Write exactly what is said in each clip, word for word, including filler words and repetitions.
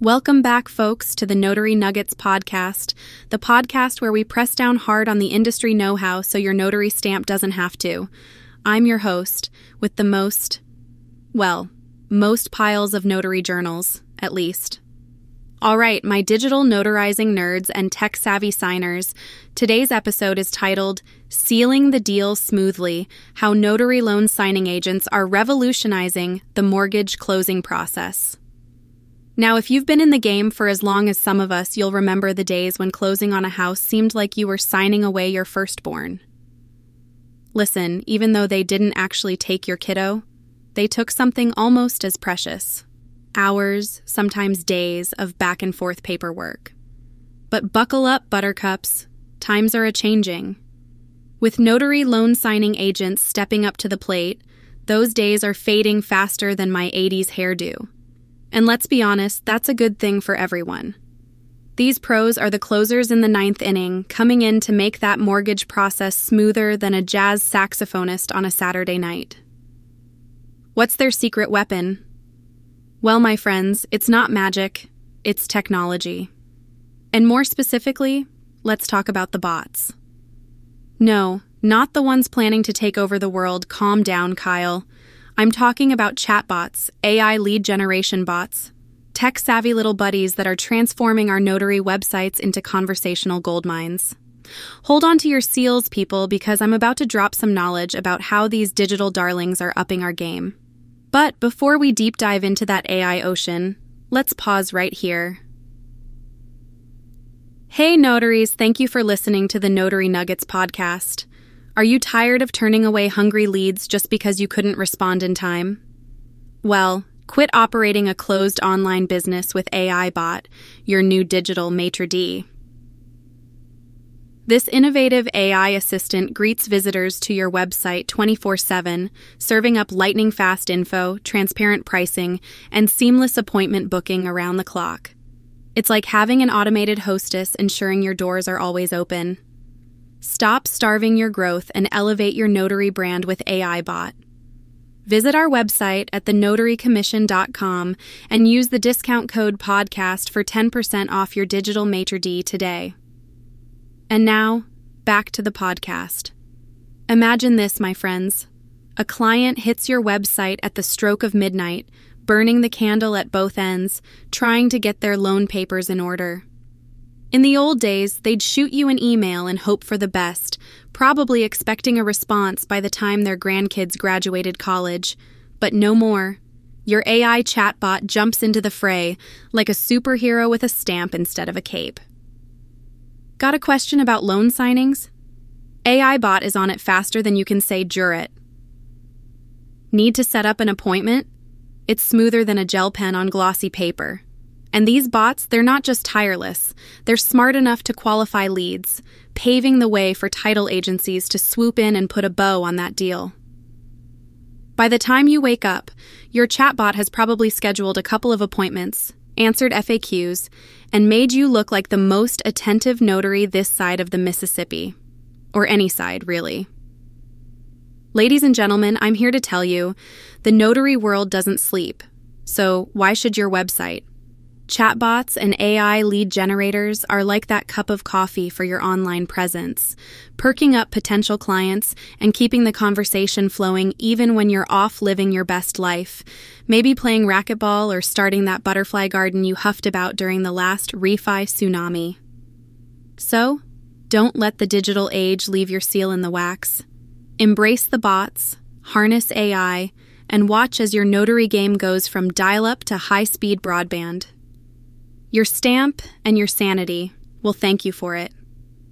Welcome back, folks, to the Notary Nuggets podcast, the podcast where we press down hard on the industry know-how so your notary stamp doesn't have to. I'm your host with the most, well, most piles of notary journals, at least. All right, my digital notarizing nerds and tech-savvy signers, today's episode is titled Sealing the Deal Smoothly, How Notary Loan Signing Agents Are Revolutionizing the Mortgage Closing Process. Now, if you've been in the game for as long as some of us, you'll remember the days when closing on a house seemed like you were signing away your firstborn. Listen, even though they didn't actually take your kiddo, they took something almost as precious. Hours, sometimes days, of back and forth paperwork. But buckle up, buttercups. Times are a-changing. With notary loan signing agents stepping up to the plate, those days are fading faster than my eighties hairdo. And let's be honest, that's a good thing for everyone. These pros are the closers in the ninth inning, coming in to make that mortgage process smoother than a jazz saxophonist on a Saturday night. What's their secret weapon? Well, my friends, it's not magic, it's technology. And more specifically, let's talk about the bots. No, not the ones planning to take over the world. Calm down, Kyle. I'm talking about chatbots, A I lead generation bots, tech-savvy little buddies that are transforming our notary websites into conversational goldmines. Hold on to your seals, people, because I'm about to drop some knowledge about how these digital darlings are upping our game. But before we deep dive into that A I ocean, let's pause right here. Hey, notaries, thank you for listening to the Notary Nuggets podcast. Are you tired of turning away hungry leads just because you couldn't respond in time? Well, quit operating a closed online business with A I Bot, your new digital maitre d'. This innovative A I assistant greets visitors to your website twenty-four seven, serving up lightning-fast info, transparent pricing, and seamless appointment booking around the clock. It's like having an automated hostess ensuring your doors are always open. Stop starving your growth and elevate your notary brand with A I Bot. Visit our website at the notary commission dot com and use the discount code podcast for ten percent off your digital maitre d' today. And now, back to the podcast. Imagine this, my friends. A client hits your website at the stroke of midnight, burning the candle at both ends, trying to get their loan papers in order. In the old days, they'd shoot you an email and hope for the best, probably expecting a response by the time their grandkids graduated college. But no more. Your A I chatbot jumps into the fray, like a superhero with a stamp instead of a cape. Got a question about loan signings? A I Bot is on it faster than you can say jurat. Need to set up an appointment? It's smoother than a gel pen on glossy paper. And these bots, they're not just tireless, they're smart enough to qualify leads, paving the way for title agencies to swoop in and put a bow on that deal. By the time you wake up, your chatbot has probably scheduled a couple of appointments, answered F A Qs, and made you look like the most attentive notary this side of the Mississippi. Or any side, really. Ladies and gentlemen, I'm here to tell you, the notary world doesn't sleep. So why should your website? Chatbots and A I lead generators are like that cup of coffee for your online presence, perking up potential clients and keeping the conversation flowing even when you're off living your best life, maybe playing racquetball or starting that butterfly garden you huffed about during the last refi tsunami. So, don't let the digital age leave your seal in the wax. Embrace the bots, harness A I, and watch as your notary game goes from dial-up to high-speed broadband. Your stamp and your sanity will thank you for it.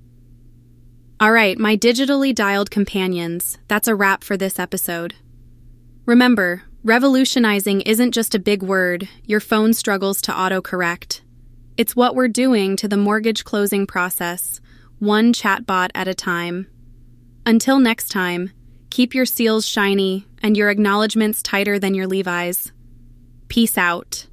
All right, my digitally dialed companions, that's a wrap for this episode. Remember, revolutionizing isn't just a big word your phone struggles to autocorrect. It's what we're doing to the mortgage closing process, one chatbot at a time. Until next time, keep your seals shiny and your acknowledgments tighter than your Levi's. Peace out.